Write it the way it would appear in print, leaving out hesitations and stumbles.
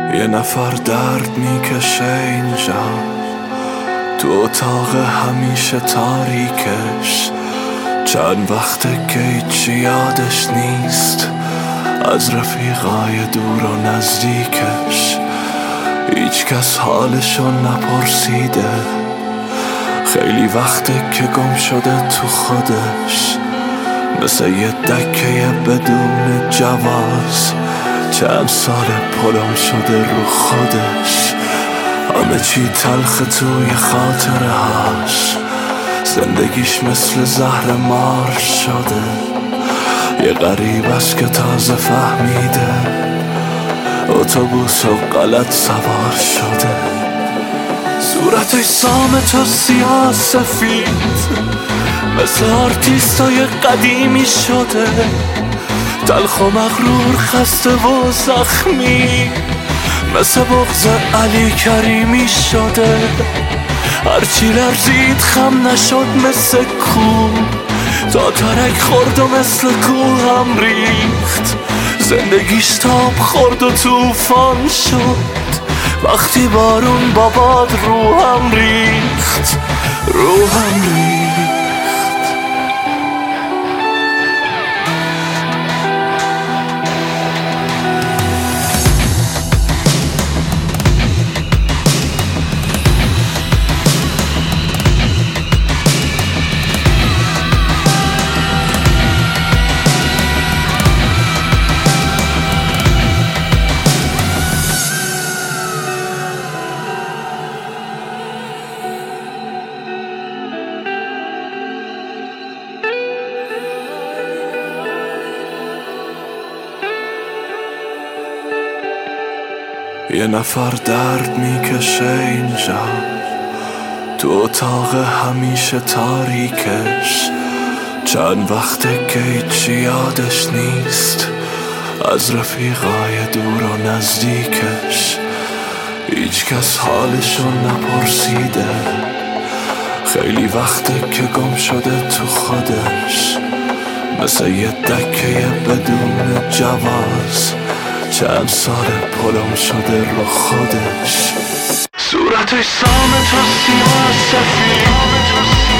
یه نفر درد میکشه اینجا تو اتاق همیشه تاریکش. چند وقته که هیچی یادش نیست از رفیقای دور و نزدیکش. هیچ کس حالشو نپرسیده، خیلی وقته که گم شده تو خودش، مثل یه دکه بدون جواز. چند سال پلم شده رو خودش، همه چی تلخ توی خاطره هاش. زندگیش مثل زهر مار شده، یه غریب است که تازه فهمیده اتوبوس و غلط سوار شده. صورتش سامت و سیاه سفید، مثل آرتیستای قدیمی شده، تلخ و مغرور، خسته و زخمی، مثل بغض علی کریمی شده. هرچی لرزید خم نشد مثل کوه، تا ترک خورد و مثل کوه هم ریخت. زندگیش تاب خورد و توفان شد، وقتی بارون با باد روحم ریخت. یه نفر درد میکشه اینجا تو اتاق همیشه تاریکش. چند وقته که هیچی یادش نیست از رفیقای دور و نزدیکش. هیچ کس حالشو نپرسیده، خیلی وقته که گم شده تو خودش، مثل یه دکه بدون جواز. چند سال پلم شده رو خودش، صورتش سامت و سیاه سفید،